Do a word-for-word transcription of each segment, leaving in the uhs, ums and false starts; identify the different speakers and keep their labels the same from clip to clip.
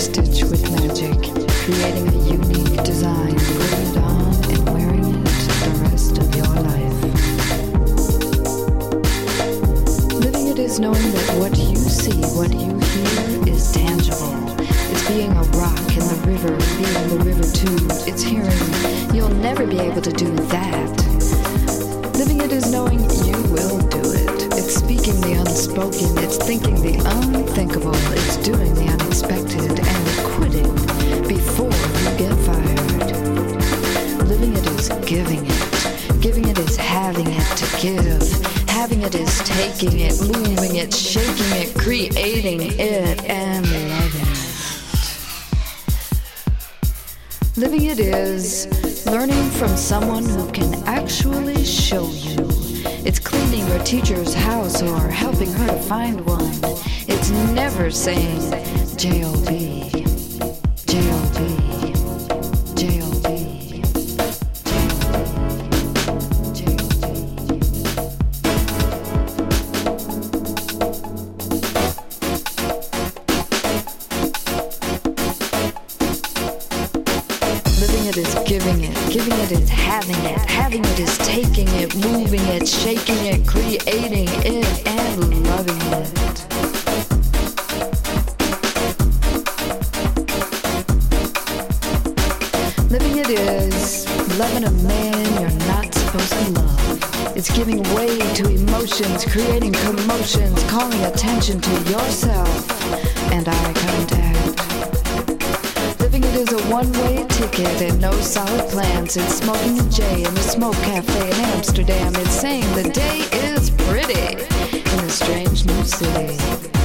Speaker 1: stitch with magic, creating a unique design, putting it on and wearing it the rest of your life. Living it is knowing that what you see, what you hear is tangible. It's being a rock in the river, being the river too. It's hearing, you'll never be able to do that. Living it is knowing you will do it. It's speaking the unspoken, it's thinking the unthinkable, it's doing the unexpected, and quitting before you get fired. Living it is giving it. Giving it is having it to give. Having it is taking it, moving it, shaking it, creating it, and loving it. Living it is learning from someone who can actually show you. It's cleaning your teacher's house or helping her to find one. It's never saying J O B, J O B, J O B, J O B. Living it is giving it, giving it is having it, having it is taking it, moving it, shaking it, creating it, and loving it. Living it is loving a man you're not supposed to love. It's giving way to emotions, creating commotions, calling attention to yourself, and eye contact. Living it is a one-way ticket and no solid plans. It's smoking a J in the Smoke Cafe in Amsterdam. It's saying the day is pretty in a strange new city.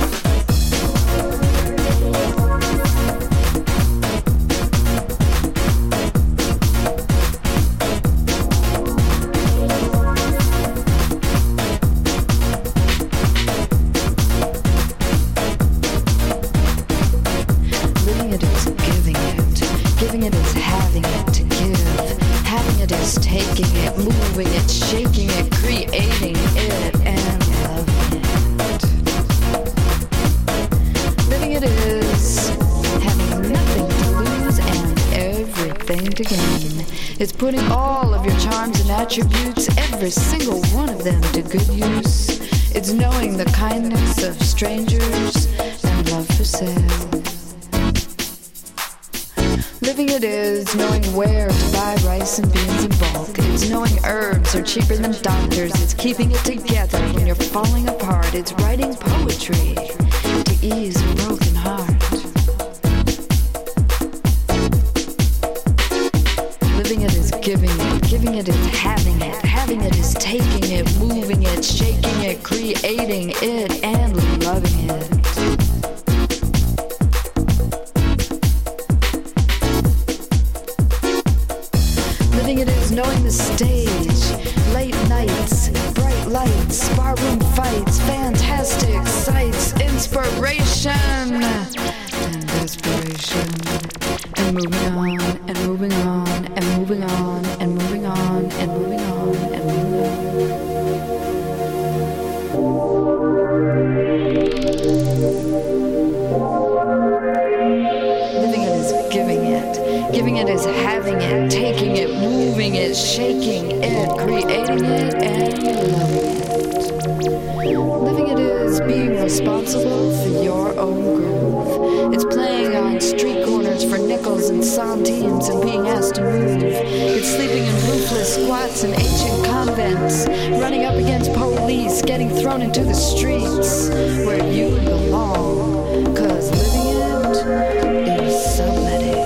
Speaker 1: Moving it, shaking it, creating it, and loving it. Living it is having nothing to lose and everything to gain. It's putting all of your charms and attributes, every single one of them, to good use. It's knowing the kindness of strangers and love for sale. Living it is knowing where to buy rice and beans in bulk. It's knowing herbs are cheaper than doctors. It's keeping it together when you're falling apart. It's writing poetry to ease a broken heart. Living it is giving it. Giving it is having it. Having it is taking it, moving it, shaking it, creating it, and loving it. Living it is knowing the stage, late nights, bright lights, barroom fights, fantastic sights, inspiration and desperation, and moving on and moving on and moving on and moving on and moving on and moving on. Living it is giving it. Giving it is having it, taking it, moving it, shaking it, creating it, and loving it. Living it is being responsible for your own groove. It's playing on street corners for nickels and centimes and being asked to move. It's sleeping in roofless squats in ancient convents, running up against police, getting thrown into the streets where you belong. 'Cause living it is subletting.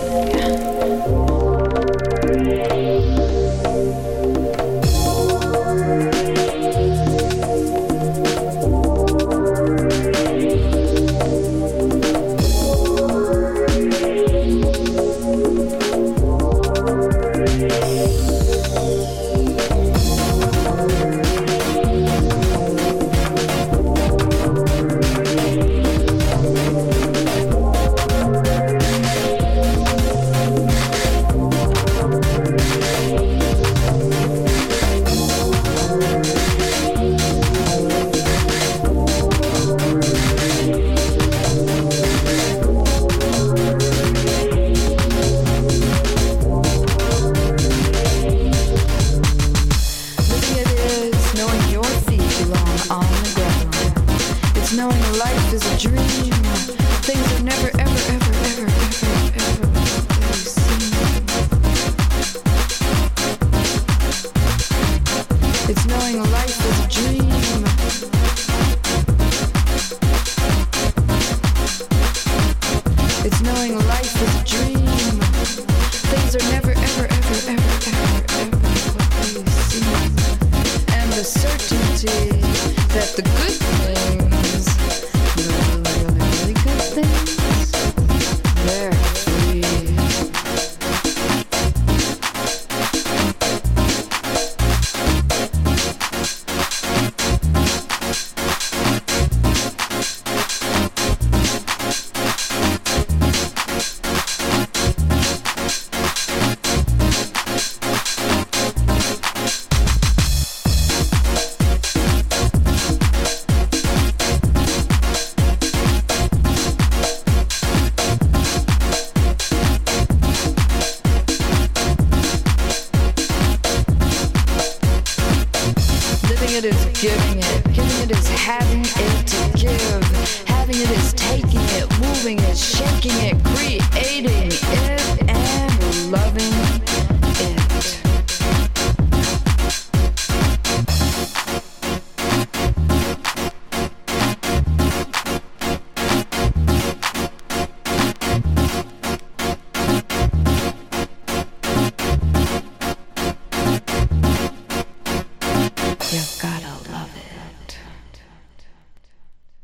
Speaker 1: giving it. Giving it is having it to give. Having it is taking it, moving it, shaking it,